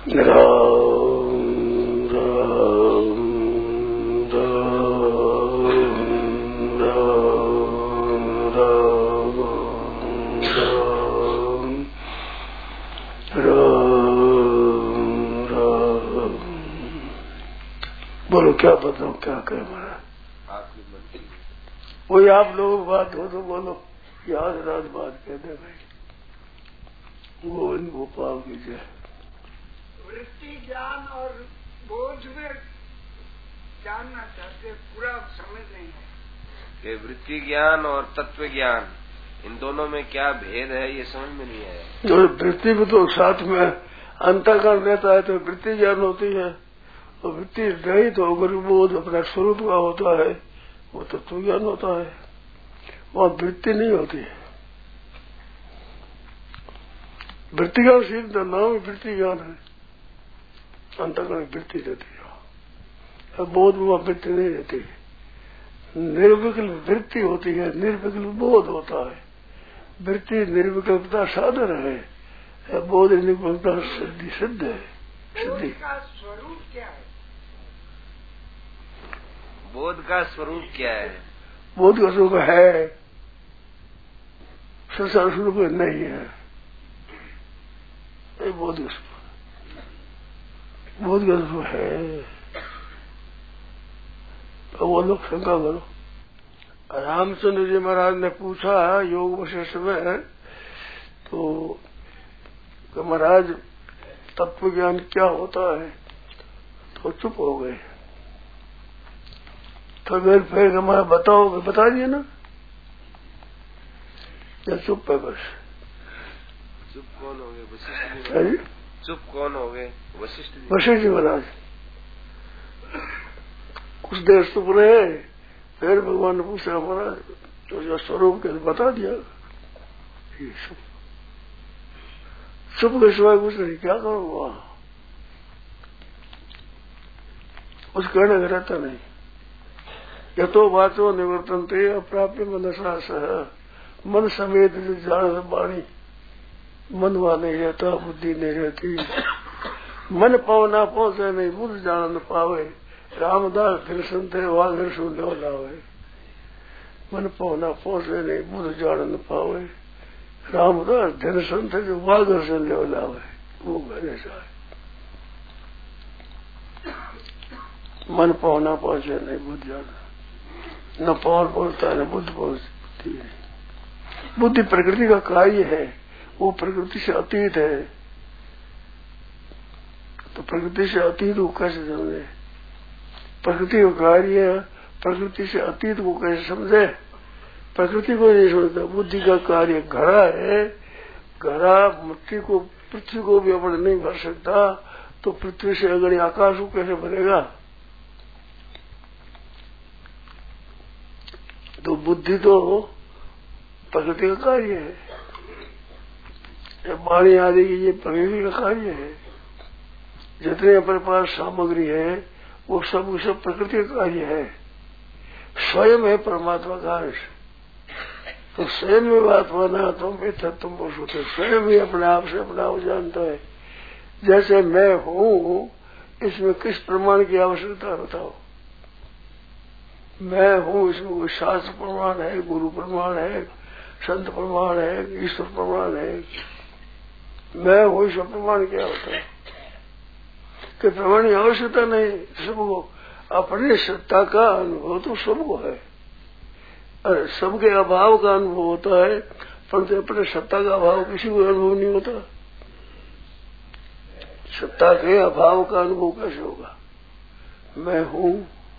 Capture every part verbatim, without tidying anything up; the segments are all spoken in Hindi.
बोलो क्या बताओ, क्या कहे महाराज? वही आप लोग बात हो तो बोलो, याद रात बात कह दे भाई। गोविंद गोपाल की जय। वृत्ति ज्ञान और बोध में जानना चाहते, पूरा समझ नहीं है कि वृत्ति ज्ञान और तत्व ज्ञान इन दोनों में क्या भेद है, ये समझ में नहीं आया। जो वृत्ति में तो साथ में अंतःकरण रहता है तो वृत्ति ज्ञान होती है, और वृत्ति रही तो अगर बोध अपना स्वरूप का होता है वो तत्व ज्ञान होता है। वहाँ वृत्ति नहीं होती है। वृत्ति ज्ञान सीधा नाम ही वृत्ति ज्ञान है, अंतःकरण वृत्ति रहती है, बोध में वहाँ वृत्ति नहीं रहती। निर्विकल्प वृत्ति होती है, निर्विकल्प बोध होता है। वृत्ति निर्विकल्पता साधन है, बोध निर्विकल्पता सिद्धि सिद्ध है। सिद्धि का स्वरूप क्या है? बोध का स्वरूप क्या है? बोध का स्वरूप है, संसार स्वरूप नहीं है। ये बोध का स्वरूप, बोध का स्वरूप है। तो वो लोग शंका करो। रामचंद्र जी महाराज ने पूछा योग वशिष्ठ में, तो महाराज तत्व ज्ञान क्या होता है, तो चुप हो गए। तो फिर फिर हमारा बताओगे, बता दिए ना, या चुप है बस? चुप कौन हो गए? वशिष्ठ जी। चुप कौन हो गए? वशिष्ठ जी। वशिष्ठ जी महाराज कुछ देर चुप रहे, फिर भगवान ने पूछा महाराज तो स्वरूप के बता दिया। चुप के सिवाय कुछ नहीं, क्या करूँगा? कुछ कहने का रहता नहीं। यथो वाचो निवर्तनते अप्राप्य मनसा सह, मन समेत जान वाणी, मन वहां नहीं रहता, बुद्धि नहीं रहती। मन पावना पहुंचे नहीं, बुद्ध जान न पावे, रामदास दर्शन थे वहां दर्शन लो लावे। मन पावना पहुंचे नहीं, बुद्ध जान न पावे, रामदास दर्शन थे जो वहां दर्शन ले लावे। वो कहने से मन पावना पहुंचे नहीं, बुद्ध जान न पवन पहुंचता है, न बुद्ध पहुंचती है। बुद्धि प्रकृति का कार्य है, वो प्रकृति से अतीत है। तो प्रकृति से अतीत को कैसे समझे? प्रकृति का कार्य प्रकृति से अतीत को कैसे समझे? प्रकृति को नहीं समझता। बुद्धि का कार्य घड़ा है, घड़ा मिट्टी को, पृथ्वी को भी अपन नहीं भर सकता, तो पृथ्वी से अगर आकाश को कैसे भरेगा? तो बुद्धि तो प्रकृति का कार्य है, वाणी आदि की ये प्रकृति का कार्य है। जितने अपने पास सामग्री है वो सब सब प्रकृति का कार्य है। स्वयं है परमात्मा का अंश। तो स्वयं में आत्मा ना तुम इतना तुम पुरुष होते, स्वयं ही अपने आप से अपना आप जानता है। जैसे मैं हूँ, इसमें किस प्रमाण की आवश्यकता बताओ? मैं हूँ, इसमें कोई शास्त्र प्रमाण है, गुरु प्रमाण है, संत प्रमाण है, ईश्वर प्रमाण है? मैं हूँ, ईश्वर प्रमाण क्या होता है? कि प्रमाण की आवश्यकता नहीं। सबको अपने सत्ता का अनुभव तो सबको है, अरे सबके अभाव का अनुभव होता है, परंतु अपने सत्ता का अभाव किसी को अनुभव नहीं होता। सत्ता के अभाव का अनुभव कैसे होगा? मैं हूँ,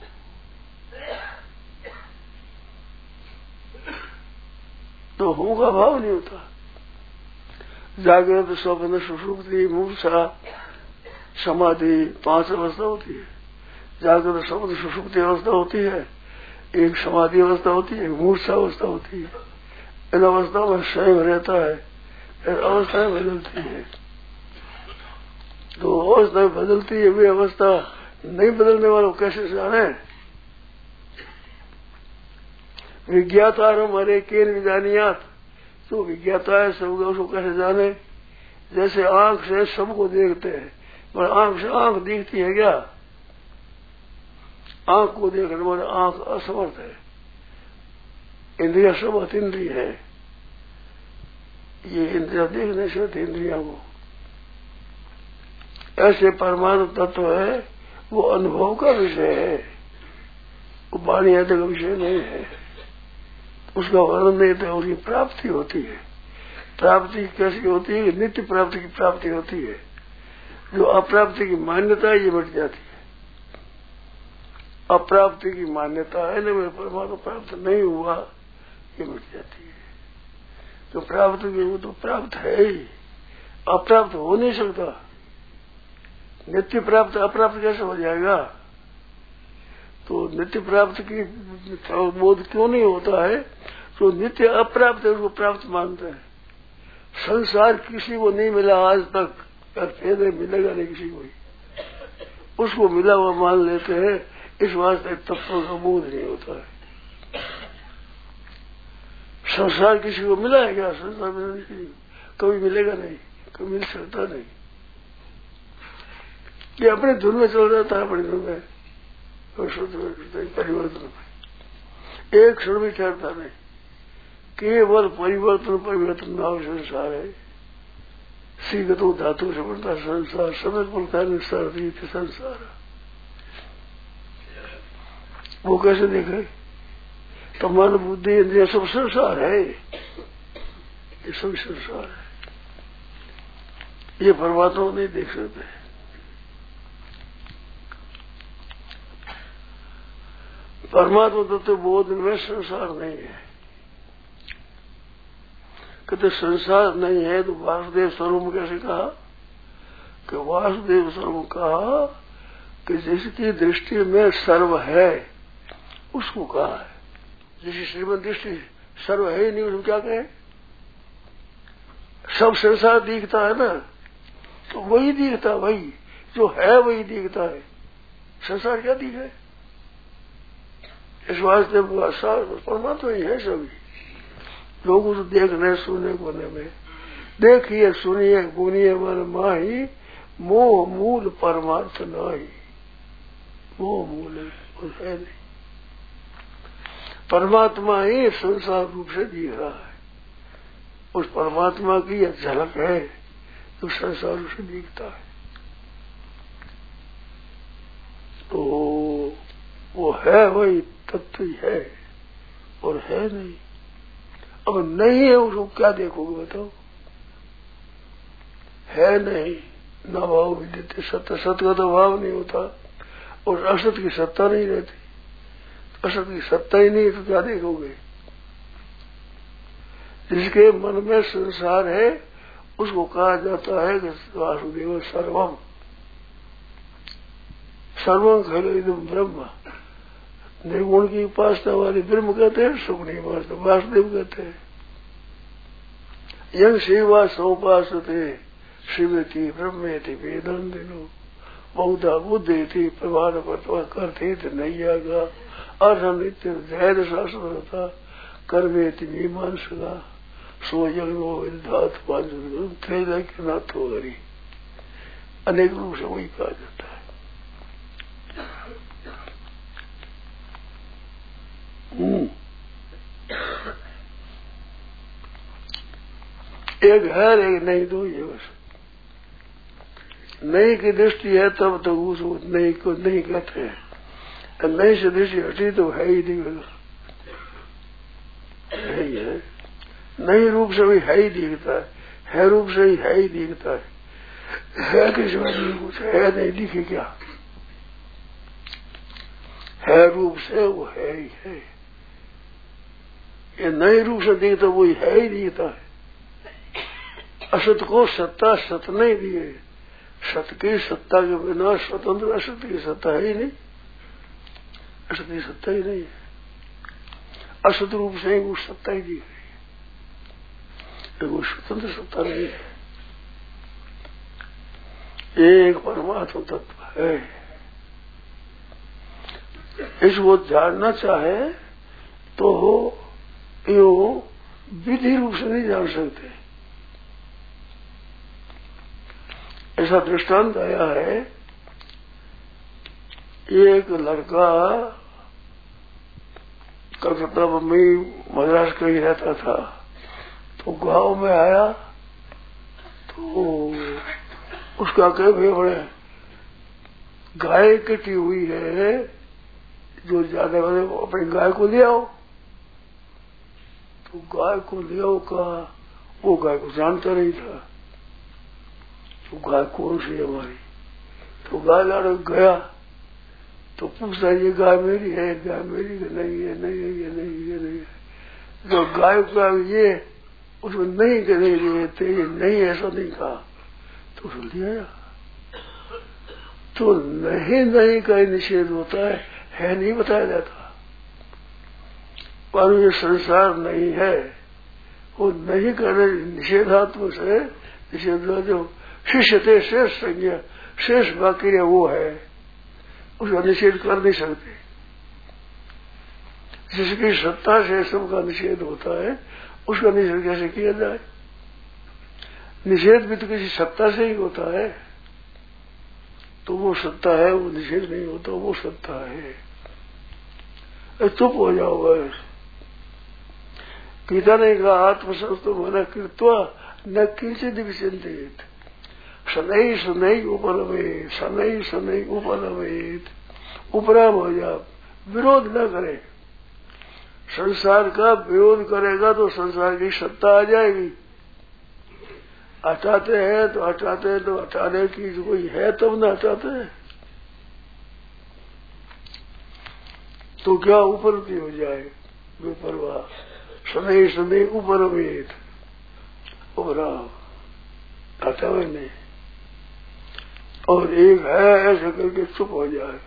तो हूँ का भाव नहीं होता। जागृत, स्वप्न, सुषुप्ति, मूर्छा, समाधि पांच अवस्था होती है। जागृत, स्वप्न, सुषुप्ति अवस्था होती है, एक समाधि अवस्था होती है, मूर्छा अवस्था होती है। इन अवस्थाओं में स्वयं रहता है, इन अवस्थाएं बदलती है। तो अवस्थाएं बदलती है, वे अवस्था नहीं बदलने वालों कैसे जाने? विज्ञाता हमारे केन विजानियात, तो विज्ञाता है सबको, उसको कैसे जाने? जैसे आंख से सबको देखते हैं, पर आंख से आंख दिखती है क्या? आंख को देखने वाले आंख असमर्थ है। इंद्रिया सब अतीन्द्रिय है। ये इंद्रिया देख नहीं सकती इंद्रिया को। ऐसे परमाणु तत्व है, वो अनुभव का विषय है, वो वाणी आदि का विषय नहीं है। उसका वर्णन नहीं तो उसकी प्राप्ति होती है। प्राप्ति कैसी होती है? नित्य प्राप्ति की प्राप्ति होती है। जो अप्राप्ति की मान्यता है ये मिट जाती है। अप्राप्ति की मान्यता है ना, मेरे परमात्मा प्राप्त नहीं हुआ, ये मिट जाती है। जो प्राप्त भी वो तो प्राप्त है ही, अप्राप्त हो नहीं सकता। नित्य प्राप्त अप्राप्त कैसे हो जाएगा? तो नित्य प्राप्त की बोध क्यों नहीं होता है? तो नित्य अप्राप्त है उसको प्राप्त मानते हैं। संसार किसी को नहीं मिला आज तक, फिर मिलेगा नहीं किसी को ही, उसको मिला हुआ मान लेते हैं। इस वास्ते तत्व का बोध नहीं होता है। संसार किसी को मिला है क्या? संसार मिला नहीं, कभी मिलेगा नहीं, कभी मिल सकता नहीं। ये अपने धुन में चल जाता है, अपनी धुन में परिवर्तन में एक क्षण भी ठहरता नहीं। केवल परिवर्तन परिवर्तन नाम संसार है। सीगतो धातु से बनता संसार, समय बोलता है निस्सार संसार। वो कैसे देखे? तो मन बुद्धि इंद्रिय सब संसार है, ये सब संसार है। ये परमात्मा नहीं देख सकते। परमात्मा तत्व बोध में संसार नहीं है। कहते संसार नहीं है तो वासुदेव स्वरूप कैसे कहा? कि वासुदेव स्वरूप कहा कि जिसकी दृष्टि में सर्व है उसको कहा है। जिसकी श्रीमंत दृष्टि सर्व है ही नहीं उसको क्या कहे? सब संसार दिखता है ना, तो वही दिखता, वही जो है वही दिखता है। संसार क्या दिखे? इस वास्ते परमात्मा ही है सभी। लोग उस देखने सुनने कोने में देखिए सुनिए गुनिए मन माही, मोह मूल परमार्थ नाही। मोह मूल है नहीं, परमात्मा ही संसार रूप से दिख रहा है। उस परमात्मा की यह झलक है जो संसार रूप से दिखता है। तो वो है वही तत्व ही है और है नहीं। अब नहीं है उसको क्या देखोगे बताओ? है नहीं, न भाव विद्यते सत्य, सत्य का तो भाव नहीं होता और असत की सत्ता नहीं रहती। असत की सत्ता ही नहीं तो क्या देखोगे? जिसके मन में संसार है उसको कहा जाता है कि वासुदेव सर्वम सर्वम खलु इदं ब्रह्म। निर्गुण की उपासना वाली ब्रह्म कहते हैं, सुख नहीं उपासना वासुदेव कहते हैं। यंग शिवा सोपासते शिवती ब्रह्मेति वेदांतिनो बहुधा बुद्धि थी प्रभाव पत्वा करते थे नैयागा अर्थ नित्य धैर्य शास्त्र होता कर्मेति मीमांसगा सो यज्ञो विधात पांच त्रैलोक्य नाथ हो गरी। अनेक रूप से वही कहा जाता है। एक है एक नहीं, दो ये बस। नहीं की दृष्टि है तब तो उस नहीं को नहीं कहते हैं। नहीं से दृष्टि हटी तो है ही नहीं, है ही है। नहीं रूप से भी है ही दिखता है, है रूप से ही है ही दिखता है। है किसी में कुछ है नहीं दिखे क्या? है रूप से वो है ही है। ये नए रूप से दिखता वो है ही दिखता है। असत को सत्ता सत नहीं दिए। सत की सत्ता के बिना स्वतंत्र असत की सत्ता है ही नहीं। असत की सत्ता ही नहीं है। असत रूप से ही वो सत्ता ही दिख रही है, वो स्वतंत्र सत्ता नहीं है। एक परमात्मा तत्व है। इसको जानना चाहे तो यो विधि रूप से नहीं जान सकते। ऐसा दृष्टांत आया है। एक लड़का कलकत्ता बम्बई मद्रास कहीं रहता था, तो गांव में आया तो उसका कहे भाई बड़े गाय कटी हुई है, जो जाने वाले अपनी गाय को ले आओ। तो गाय को ले आओ का वो गाय को जानता नहीं था, तो गाय कौन सी है हमारी। तो गाय लाने गया तो पूछता ये गाय मेरी है, गाय मेरी है, नहीं है, नहीं है, ये नहीं है, नहीं है। जो गाय का ये उसमें नहीं के नहीं लिए थे, ये नहीं ऐसा नहीं कहा, तो उसने लिया। तो नहीं नहीं का निषेध होता है, है नहीं बताया जाता। पर ये संसार नहीं है, वो नहीं करने निषेधात्मक से निषेध जो शिष्य थे श्रेष्ठ संज्ञा शेष बाकी है वो है, उसका निषेध कर नहीं सकते। जिसकी सत्ता से सबका निषेध होता है उसका निषेध कैसे किया जाए। निषेध भी तो किसी सत्ता से ही होता है, तो वो सत्ता है, वो निषेध नहीं होता, वो सत्ता है। चुप हो जाओ बस। गीता ने कहा आत्मसंस्तु मन कृत्वा न किंचित विचिंतित शनै शनै उपरमेत शनै शनै उपरमेत। उपराम हो जा, विरोध न करे। संसार का विरोध करेगा तो संसार की सत्ता आ जाएगी। हटाते हैं तो हटाते हैं तो हटाने की कोई है तब न हटाते हैं, तो क्या उपरती हो जाए बेपरवाह। शनै शनै उपरमेत, उपराम हटावे नहीं। और एक है ऐसा करके चुप हो जाए।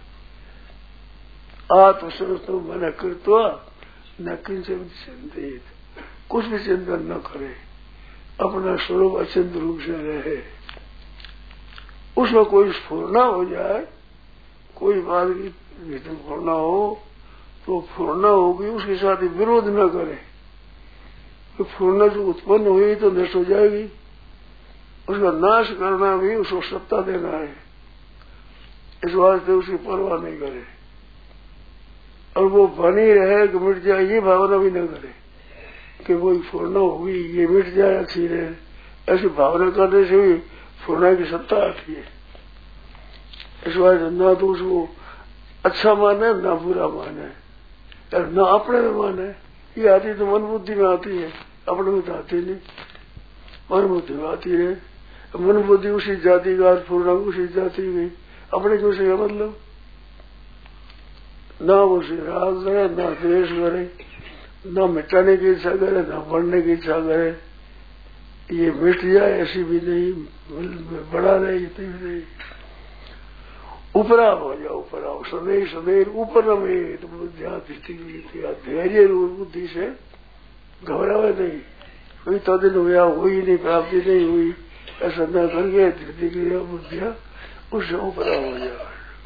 आत्मसंस्तु मन कृत्वा न किंचित चिंतित, कुछ भी चिंतन न करे, अपना स्वरूप अचिंत रूप से रहे। उसमें कोई स्फुरना हो जाए, कोई बात की भीतर स्फुरना हो तो स्फुरना होगी, उसके साथ ही विरोध न करे। तो स्फुरना जो उत्पन्न हुई तो नष्ट हो जाएगी, उसका नाश करना भी उसको सत्ता देना है। इस वास्ते उसकी परवाह नहीं करे, और वो बनी रहे कि मिट जाए ये भावना भी न करे कि कोई फूरना होगी ये मिट जाए अच्छी रहे। ऐसी भावना करने से भी फूरना की सत्ता आती है। इस वास्ते न तो उसको अच्छा माने न बुरा माने, और न अपने में माने। ये आती तो मन बुद्धि में आती है, अपने में तो आती नहीं, मन बुद्धि में आती है। मन बुद्धि उसी जाति का, फूरना उसी जाति की, अपने को उसे मतलब न उसे राग करे, न द्वेष करे, न मिटाने की इच्छा करे, न बढ़ने की इच्छा करे। ये मिट जाए ऐसी भी नहीं, बड़ा नहीं, इतनी भी नहीं। उपराम हो जाओ, उपराम सदैव सदैव ऊपर में बुद्धिया धैर्य बुद्धि से घबरावे नहीं। कोई तो दिन हुआ हुई नहीं, प्राप्ति नहीं हुई, ऐसा न करके धृति क्रिया बुद्धिया उससे उपराम हो जाए।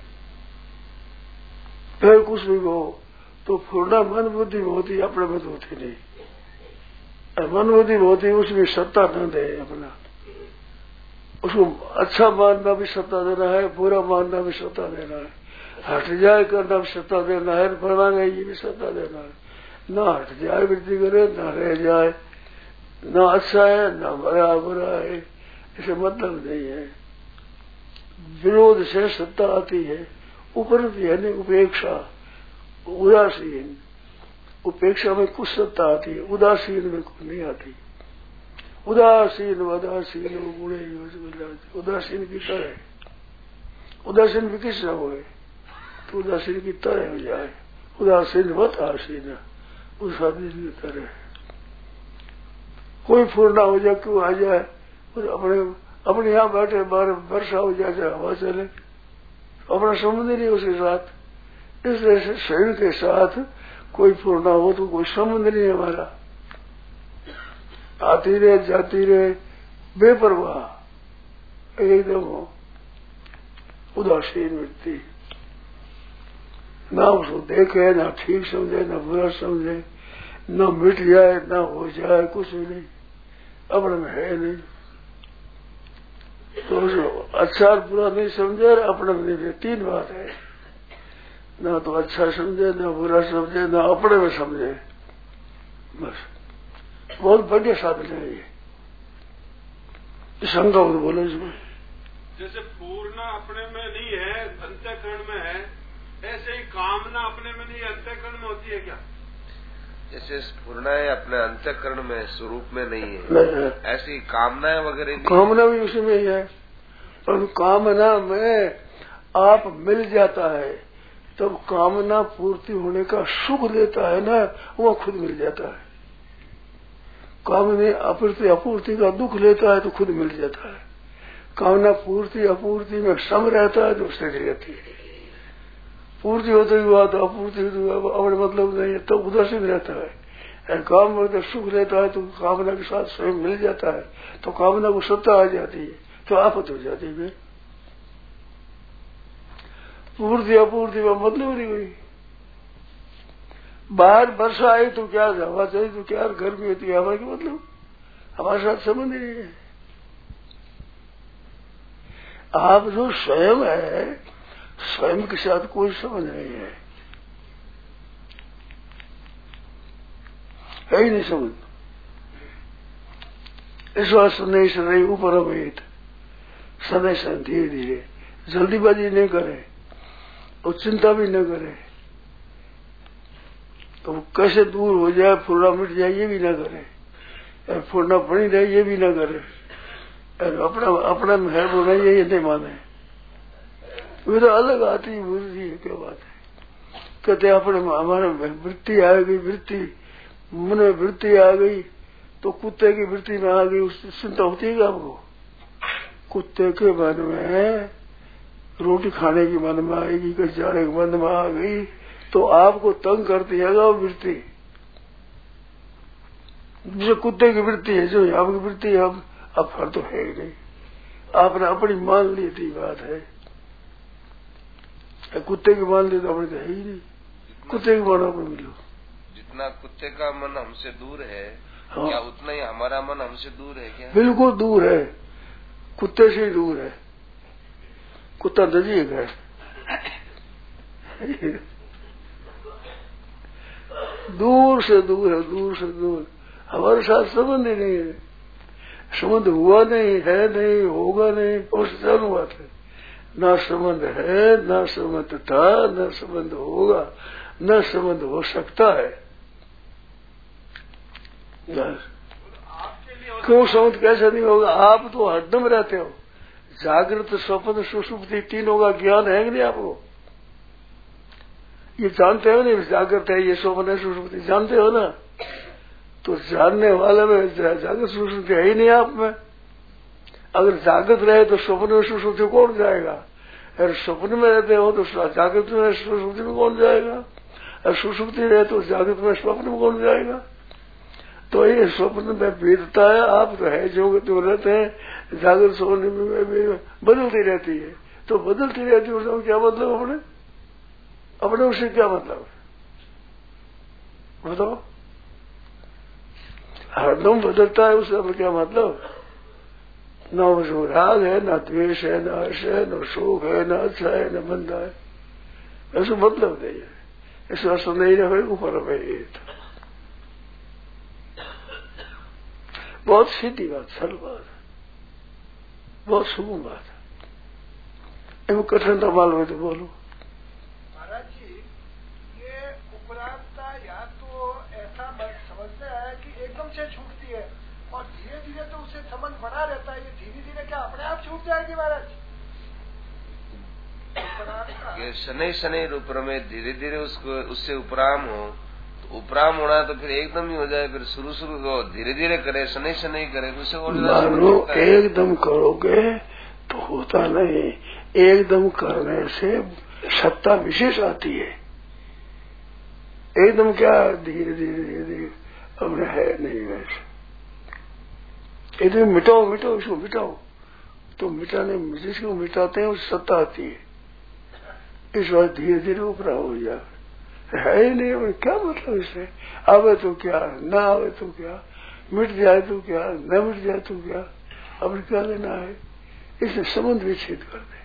फिर कुछ भी हो तो पूर्णा मन बुद्धि में होती, अपने में तो होती नहीं। मन बुद्धि में होती, उसमें सत्ता न दे अपना। उसको अच्छा मानना भी सत्ता देना है, बुरा मानना भी सत्ता देना है, हट जाए करना भी सत्ता देना है, बढ़ाना ये भी सत्ता देना है। न हट जाए वृद्धि करे, न रह जाए, न अच्छा है न बड़ा बुरा है, इसे मतलब नहीं है। विरोध से सत्ता आती है। उपरति है उपेक्षा, उदासीन। उपेक्षा में कुछ सत्ता आती है, उदासीन में कुछ नहीं आती। उदासीन उदासीन गुणे उदासीन की तरह, उदासीन भी किस हो गए तो उदासीन की तरह हो जाए। उदासीन मत आसीन, उदासीन की तरह। कोई फूरना हो जाए, क्यों आ जाए, अपने अपने यहाँ बैठे बार वर्षा हो जाए, हवा चले, अपना संबंध नहीं उसके साथ। इसलिए शरीर के साथ कोई फूरना हो तो कोई संबंध नहीं हमारा। आती रहे जाती रहे बेपरवाह, एकदम हो उदासीन वृत्ति, ना उसको देखे, ना ठीक समझे, ना बुरा समझे, न मिट जाए ना हो जाए, कुछ भी नहीं, अपने में है नहीं। तो अच्छा और बुरा नहीं समझे और अपने में नहीं, तीन बात है। ना तो अच्छा समझे, ना बुरा समझे, ना अपने में समझे। बस बहुत बढ़िया साधन है ये। शंका हो तो बोलो इसमें। जैसे पूर्ण अपने में नहीं है, अंतःकरण में है, ऐसे ही कामना अपने में नहीं, अंतःकरण में होती है क्या? जैसे स्फुरणाएं अपने अंतःकरण में स्वरूप में नहीं है, नहीं है। ऐसी कामनाएं वगैरह नहीं, कामना भी उसी में ही है। पर कामना में आप मिल जाता है तब तो कामना पूर्ति होने का सुख देता है ना, वो खुद मिल जाता है। कामना अपूर्ति अपूर्ति का दुख लेता है तो खुद मिल जाता है। कामना पूर्ति अपूर्ति में सम रहता है तो स्थिति रहती है। पूर्ति होते ही बात, अपूर्ति अपने मतलब नहीं है तो उदासीन रहता है। काम में सुख लेता है तो कामना के साथ स्वयं मिल जाता है तो कामना को सत्ता आ जाती है तो आफत हो जाती है। पूर्ति अपूर्ति में मतलब नहीं हुई। बाहर वर्षा आई तो क्या, हवा चाहिए तो क्या, गर्मी होती है हवा की मतलब हमारे साथ संबंध ही नहीं है। आप जो स्वयं है, स्वयं के साथ कोई संबंध नहीं है, है ही नहीं समझ। इस बात सुनने से नहीं ऊपर अवेद सदै सन धीरे धीरे, जल्दीबाजी नहीं करे और चिंता भी न करे तो कैसे दूर हो जाए, फुरना मिट जाए ये भी न करे, फुरना बनी रहे ये भी न करे, अपना अपना है बोला ये नहीं माने। वे तो अलग आती है बुद्धि है, क्या बात है। कहते अपने हमारे वृत्ति आ गई, वृत्ति मन में वृत्ति आ गई तो कुत्ते की वृत्ति में आ गई, उसकी चिंता होती है आपको। कुत्ते के मन में रोटी खाने की मन में आएगी, कहीं जाने के मन में आ गई तो आपको तंग करती है वो वृत्ति। जो कुत्ते की वृत्ति है, जो आपकी वृत्ति है, अब अब फर तो है ही नहीं, आपने अपनी मान ली थी बात है। कुत्ते की मान ली तो अपने तो है ही नहीं, कुत्ते की मानो अपने मिलो। जितना कुत्ते का मन हमसे दूर है, हाँ। क्या उतना ही हमारा मन हमसे दूर है क्या? बिल्कुल दूर है, कुत्ते से ही दूर है। कुत्ता नजीक है, दूर से दूर है, दूर से दूर। हमारे साथ संबंध ही नहीं है, संबंध हुआ नहीं है, नहीं होगा नहीं, और चालू बात है। ना संबंध है, ना संबंध था, ना संबंध होगा, न संबंध हो सकता है। क्यों संबंध कैसे नहीं होगा? आप तो हरदम रहते हो, जागृत स्वप्न सुषुप्ति तीनों का ज्ञान है कि नहीं आपको? ये जानते हो नहीं, जागृत है, ये स्वप्न है, सुषुप्ति जानते हो ना? तो जानने वाले में जागृत सुषुप्ति है ही नहीं आप में। अगर जागृत रहे तो स्वप्न में सुषुप्ति कौन जाएगा? अगर स्वप्न में रहते हो तो जागृत में सुषुप्ति में कौन जाएगा? और सुषुप्ति रहे तो जागृत में स्वप्न में कौन जाएगा? तो ये स्वप्न में भेदता है। आप तो है जो तो रहते हैं, जागृत स्वप्न में बदलती रहती है, तो बदलती रहती है उसका क्या मतलब? अपने अपने उससे क्या मतलब बताओ? हरदम बदलता है, उससे क्या मतलब? न उसमें राग है, न द्वेष है, न हर्ष है, न शोक है, न अच्छा है, न मंदा है, ऐसा मतलब नहीं है। ऐसा असर नहीं रहे ऊपर में। बहुत सीधी बात, सरल बात है, बहुत सुगम बात है। एवं कठिन तो मालूम है तो बोलो। महाराज जी, ये उपरांता या तो ऐसा समझते हैं कि एकदम से छूटती है और धीरे धीरे तो उससे संबंध बना रहता है। ये धीरे धीरे क्या अपने आप छूट जाएगी महाराज? ये शनि शनि रूप में धीरे धीरे उसको उससे उपराम हो, तो उपराम होना तो फिर एकदम ही हो जाए। फिर शुरू शुरू को धीरे धीरे करे, शनि शनि करे, उससे और एकदम करोगे तो होता नहीं। एकदम करने से सत्ता विशेष आती है। एकदम क्या धीरे धीरे धीरे धीरे अपने है नहीं वैसे। एकदम मिटाओ मिटाओ इसको मिटाओ, तो मिटाने जिसको मिटाते हैं उससे सत्ता आती है। इस बार धीरे धीरे ऊपर हो जाए, है ही नहीं। क्या मतलब इससे? आवे तो क्या, ना आवे तो क्या, मिट जाए तो क्या, न मिट जाए तो क्या, अब क्या लेना है? इसे संबंध विच्छेद कर दे।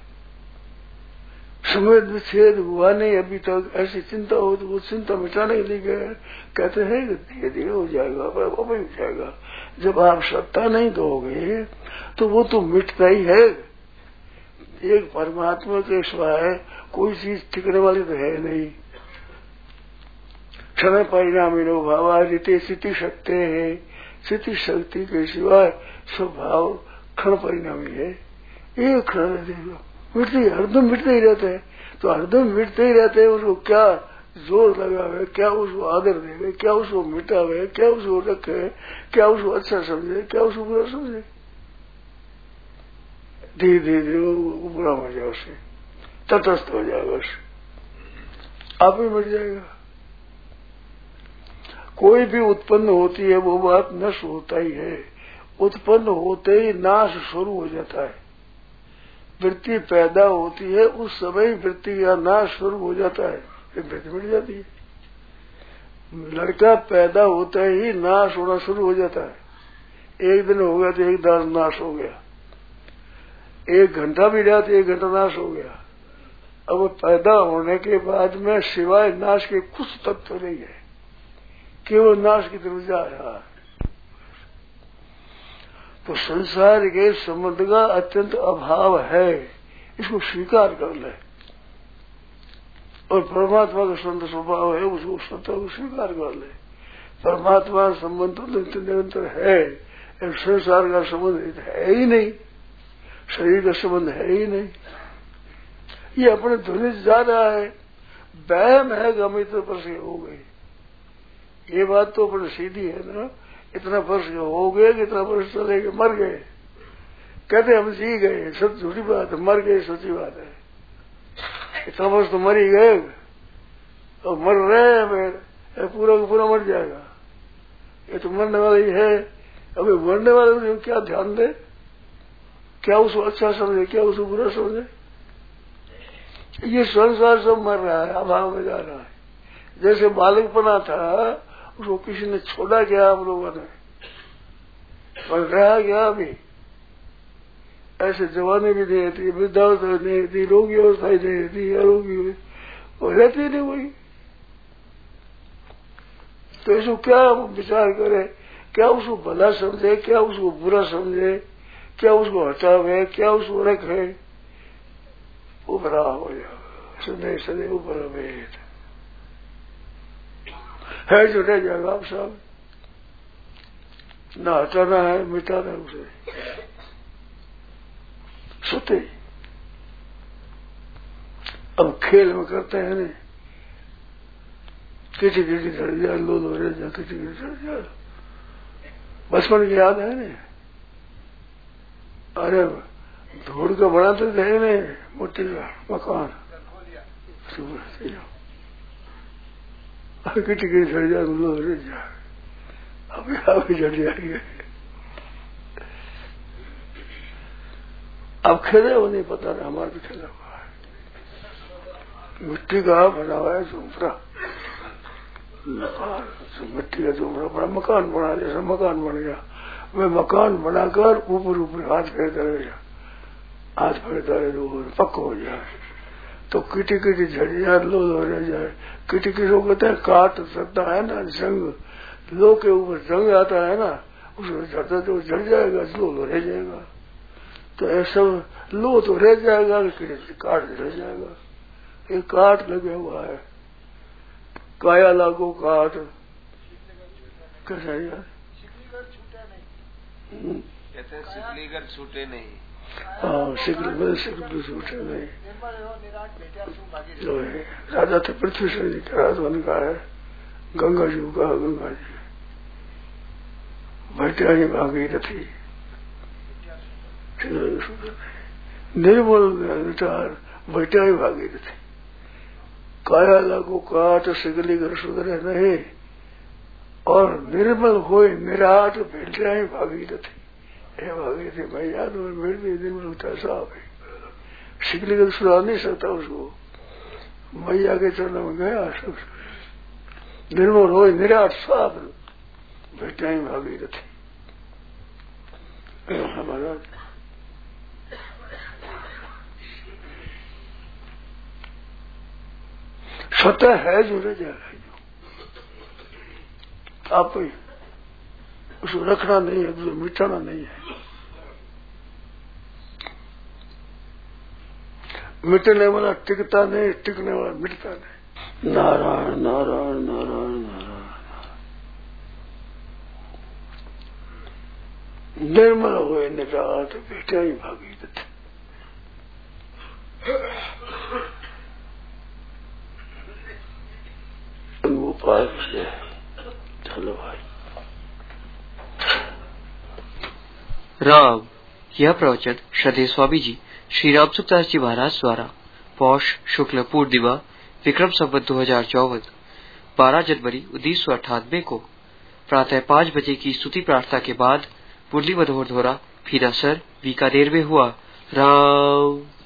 संबंध विच्छेद हुआ नहीं अभी तक, ऐसी चिंता हो तो वो चिंता मिटाने के लिए गए, कहते हैं धीरे धीरे हो जाएगा, अब हो जाएगा। जब आप सत्ता नहीं दोगे तो वो तो मिटता ही है। एक परमात्मा के सिवाय कोई चीज टिकने वाली तो है नहीं। क्षण परिणामी नो भावा रीते स्थिति शक्ति है, स्थिति शक्ति के सिवाय स्वभाव क्षण परिणामी है। एक क्षण देखो मिटते हरदम मिटते ही रहते हैं, तो हरदम मिटते ही रहते हैं। उसको क्या जोर लगावे, क्या उसको आदर देवे, क्या उसको मिटावे, क्या उसको रखे, क्या उसको अच्छा समझे, क्या उसको बुरा समझे, धीरे धीरे वो बुरा हो जाए, उससे तटस्थ हो जाएगा, उससे आप ही मिट जाएगा। कोई भी उत्पन्न होती है वो बात नष्ट होता ही है। उत्पन्न होते ही नाश शुरू हो जाता है। वृत्ति पैदा होती है उस समय वृत्ति का नाश शुरू हो जाता है, फिर वृत्ति मिट जाती है। लड़का पैदा होता ही नाश होना शुरू हो जाता है। एक दिन हो गया तो एक दिन नाश हो गया, एक घंटा भी रहा तो एक घंटा नाश हो गया। अब पैदा होने के बाद में सिवाय नाश के कुछ तत्व नहीं है, केवल नाश की तरफ जा रहा है। तो संसार के संबंध का अत्यंत अभाव है, इसको स्वीकार कर ले। और परमात्मा का संत स्वभाव है, उसको सत्ता को स्वीकार कर ले। परमात्मा संबंध तो निरंतर है, संसार का संबंध है ही नहीं, शरीर का संबंध है ही नहीं। ये अपने ध्वनि जा रहा है, वहम है गमित पर से हो गई। ये बात तो अपने सीधी है ना, इतना वर्ष हो गए कि इतना वर्ष चले गए, मर गए, कहते हम जी गए, सब झूठी बात है, मर गए सच्ची बात है। इतना वर्ष तो मर ही गए और मर रहे हैं, पूरा का पूरा मर जाएगा। ये तो मरने वाला ही है। अभी मरने वाले क्या ध्यान दे, क्या उसको अच्छा समझे, क्या उसको बुरा समझे। ये संसार सब मर रहा है, अभाव में जा रहा है। जैसे बालकपना था उसको किसी ने छोड़ा क्या आप लोगों ने, पर रहा क्या अभी। ऐसे जवानी भी नहीं रहती, वृद्धावस्था नहीं रहती, रोगी अवस्था ही नहीं रहती, आरोगी वो रहती नहीं वही। तो इसको क्या विचार करे, क्या उसको भला समझे, क्या उसको बुरा समझे, क्या उसको हटावे, क्या उसको रखे, उभरा हो जाएगा। सदैव सदैव ऊपर भेद है जो रह जाएगा। आप साहब न हटाना है, मिटाना है उसे, सोते। अब खेल में करते हैं ना, किसी किसी चढ़ जाए, लो लो रह जाए, किसी किसी चढ़ जाए। बचपन की याद है ना, अरे धूड़ का बनाते थे ना मोटी का मकान, किटी किटी चढ़ जाए, लो रह जाए, अभी अभी चढ़ जाएंगे। अब खेले वो नहीं पता ना, हमारा भी खेला हुआ है। मिट्टी का बना हुआ है झुमरा, मिट्टी का झुमरा बड़ा मकान बना, जैसा मकान बन गया। मैं मकान बनाकर ऊपर ऊपर हाथ फेरता रहेगा, हाथ फेरता रहे, पक्का हो जाए। तो किटी किटी झड़ जाए, लो लो रह जाए। किटी किटी को कहते हैं काट सकता है ना जंग, लो के ऊपर जंग आता है ना, उसको झड़ता तो झड़ जाएगा, लो लो रह जाएगा। तो ऐसा लो तो रह जाएगा, काट रह जाएगा। एक काट लगे हुआ है, काया लागो काट, कैसा यार कहते हैं सिकलीगर छूटे नहीं। हाँ सिकली सिकली छूटे नहीं। जो है राजा थे पृथ्वी से जी का राजवन का है, गंगा जी का, गंगा जी भटिया ही भागी रथी, निर्मल विचार भटिया ही भागी रथी। काया लागो काट सिकली कर सुधरे नहीं, और निर्मल होए निराट भेटिया ही भागी रथी। हे भागी थी मैं याद हूँ, मेरे भी निर्मल साहब है, सिकली कर सुधार नहीं सकता उसको। मैया के चरणों में गया, निर्मल होए निराट साहब भेटिया ही भागी रथी। हमारा स्वतः है जो रह जाएगा, जो आप ही उसको रखना नहीं है, उसको मिटाना नहीं है। मिटने वाला टिकता नहीं, टिकने वाला मिटता नहीं। नारायण नारायण नारायण नारायण निर्मल हुए निराट बेटा ही भागी थे। वो पार चलो भाई। राम यह प्रवचन श्रद्धेय स्वामी जी श्री राम सुखदास जी महाराज द्वारा पौष शुक्ल पूर्णिमा विक्रम संवत दो हजार चौवन बारह जनवरी उन्नीस सौ अट्ठानबे को प्रातः पांच बजे की स्तुति प्रार्थना के बाद मुरली मनोहर द्वारा फीनासर बीकानेर में हुआ। राम